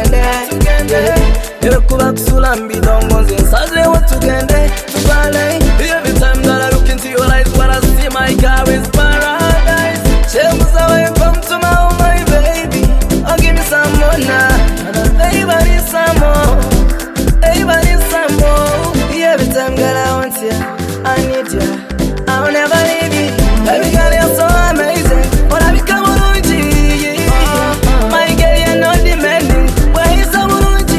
tugende Kuba kusula mbidongo nze nsazeewo tugende tubale. Every time that I look into your eyes, what I see my car is paradise. Chemuza when you come to my home, my baby, oh give me some more now. Baby need some more, baby need some more. Every time girl I want you, I need you, I'll never leave you. Baby girl you're so amazing, when I become on G. My girl you're not demanding, where is the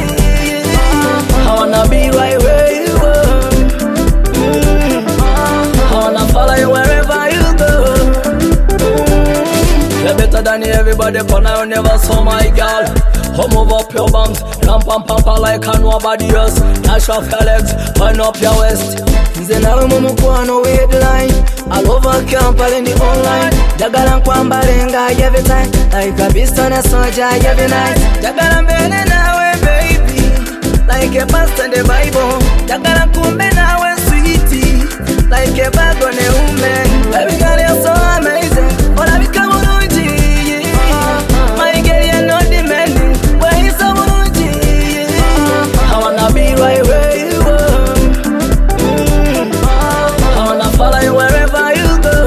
I wanna be right where you are. I wanna follow you wherever you go. You're better than everybody, but I never saw my girl. Home up your bums, ram pam pam pam like a nobody else. Dash off your legs, wind up your waist. Nze nawe mumukwano headline, all over campal in the online. Jagala nkwambalenga every time, like a beast on a soldier every night. Jagala mbele nawe baby, like a pastor in the Bible. Jagala kumbe nawe sweetie, like a bag on a woman. Baby girl you're so amazing, but I become on OG. My girl you're not demanding, where is the OG? I wanna be right where you are. I wanna follow you wherever you go.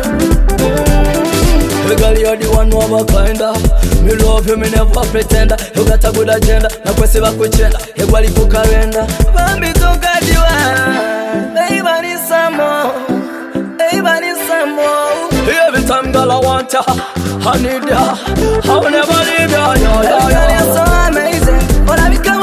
Hey girl you're the one of a kinda. Me love you, me never pretend. You got a good agenda, na kwesiba kuchenda. Egwali kukarenda, bambi tukadiwa. Baby need some more, baby need some more. Every time girl I want ya, I need ya, I will never leave ya. Girl you're so amazing, but I become